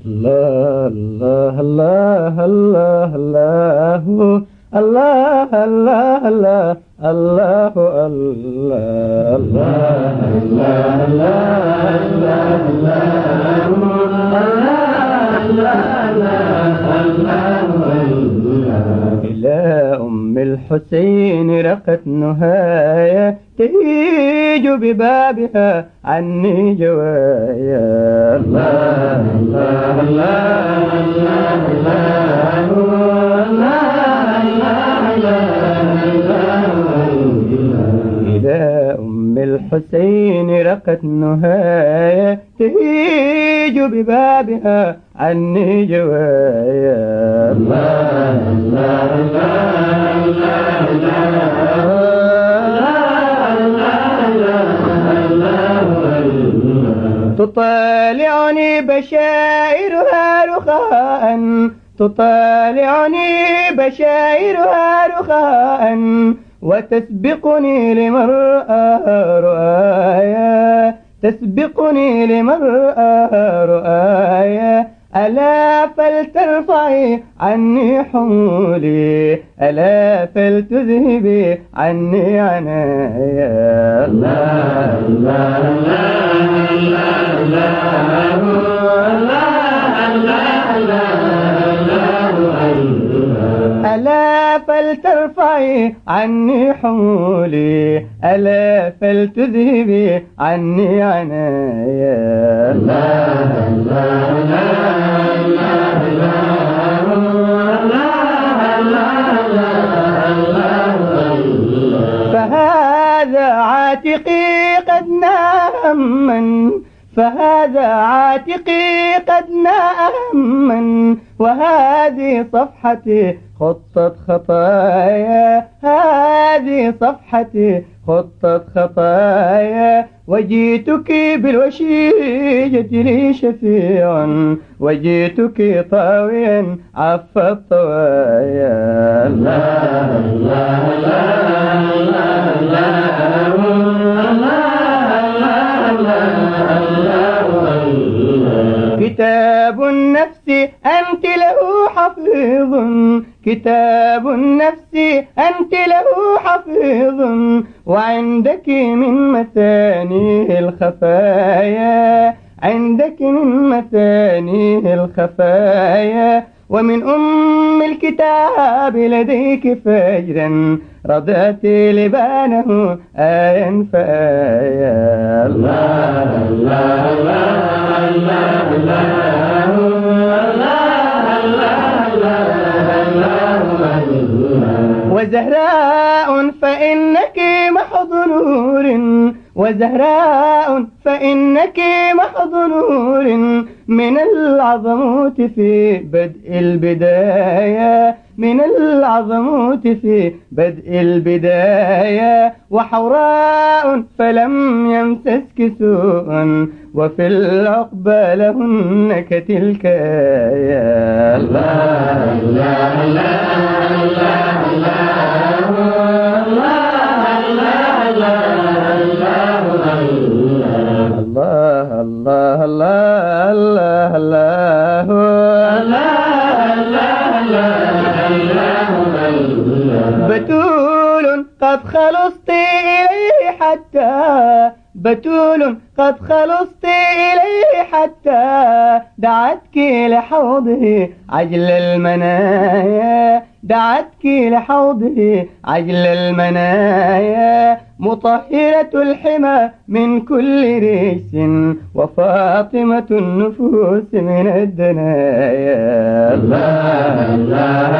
الله الله الله الله الله الله الله الله الله الله إلى أم الحسين رقت نهاية تهيج ببابها عني جوايا الله الله الله الله إلى أم الحسين رقت نهاية تهيج ببابها عني جوايا الله الله تطالعني بشائرها رخاء تطالعني بشائرها رخاء وتسبقني لمرآها رؤايا تسبقني لمرآها رؤايا ألا فلترفعي عني حمولي ألا فلتذهبي عني عنايا الله الله ألا فلترفعي عني حمولي ألا فلتذهبي عني عنايا الله فهذا عاتقي قد نام فهذا عاتقي قد نام وهذه صفحتي خطت خطايا هذه صفحتي خطت خطايا وجيتك بالوشيجة لي شفيعا وجيتك طاويا عف الطوايا الله الله كتاب النفس أنت له حفيظ كتاب النفس أنت له حفيظ وعندك من مثانيه الخفايا عندك من مثانيه الخفايا ومن أم الكتاب لديك فجرا رضعت لبانه آيا فآيا الله الله الله وزهراء فإنك محض نور وزهراء فإنك محض نور من العظموت في بدء البداية من العظموت في بدء البداية وحوراء فلم يمسسك سوء وفي العقبى لهن كتلك يا الله الله الله الله الله الله بتول قد خلصت إليه حتى بتول قد خلصت إليه حتى دعتك لحوضه عجل المنايا دعتك لحوضه عجل المنايا مطهرة الحمى من كل ريس وفاطمة النفوس من الدنايا الله الله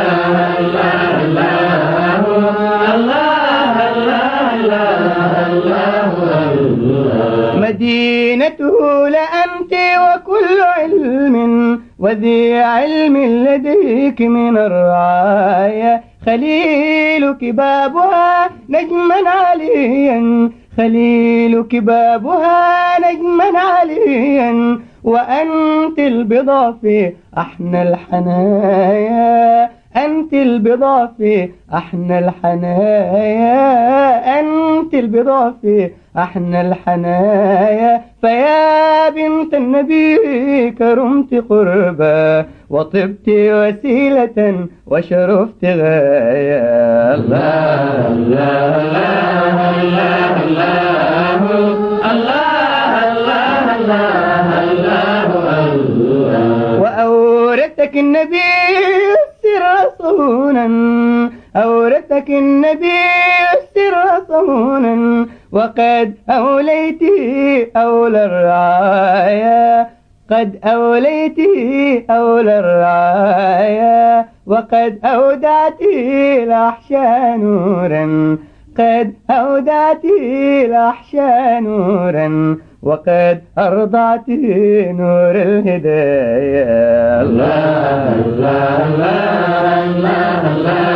مدينته لأنت وكل علم وذي علم لديك من الرعايا خليلك بابها نجما عليا خليلك بابها نجما عليا وأنت البضع في أحنى الحنايا أنت البضع في أحنى الحنايا، أنت البضع في أحنى الحنايا، فيا بنت النبي كرمت قربا وطبت وسيلة وشرفت غاية. الله الله الله الله الله الله الله الله. وأورثك النبي السر صونا، أورثك النبي السر صونا، وقد أوليته أولى الرعايا، قد أوليته أولى الرعايا، وقد أودعته الأحشى نورا، قد أودعته الأحشى نورا، وقد أرضعته نور الهداية. الله الله الله الله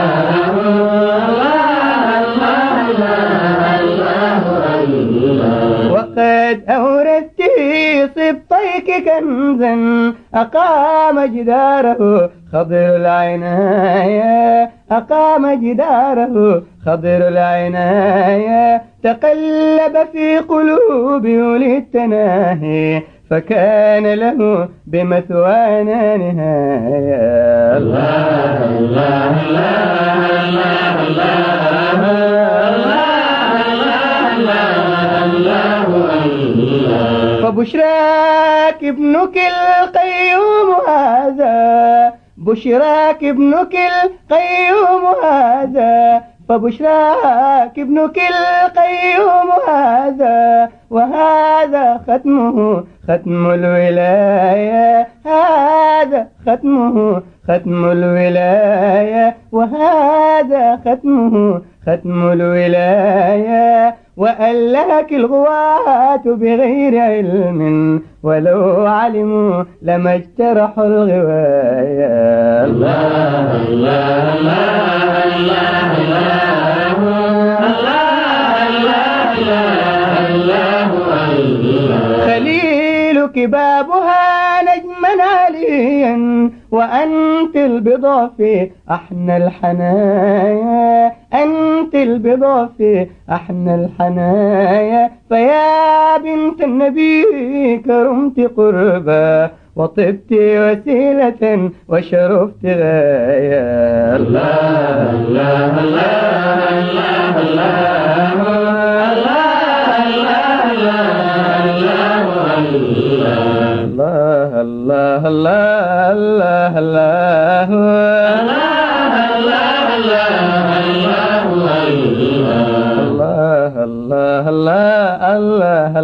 الله الله. وقد أورثته سبطيك كنزا أقام جداره خضر العناية، أقام جداره خضر العناية، تقلب في قلوب أولي التناهي فكان له بمثوانا نهاية. الله الله الله الله. فبشراك ابنك القيوم هذا، بشراك ابنك القيوم هذا، فبشراك ابنك القيوم هذا، وهذا ختمه ختم الولاية، هذا ختمه ختم الولاية، وهذا ختمه ختم الولاية. وألهك الغواة بغير علم ولو علموا لما اجترحوا الغواية. الله الله الله الله. خليلك بابها نجما عليا، وأنت البضع في أحنى الحنايا، أنت البضع في أحنى الحنايا، فيا بنت النبي كرمت قربا وطبت وسيلة وشرفت غاية. الله الله الله الله الله الله الله الله الله الله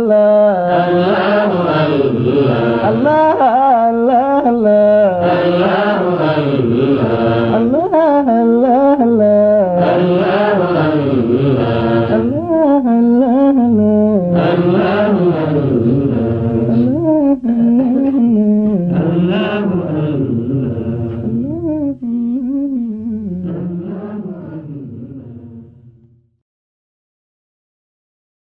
الله الله الله.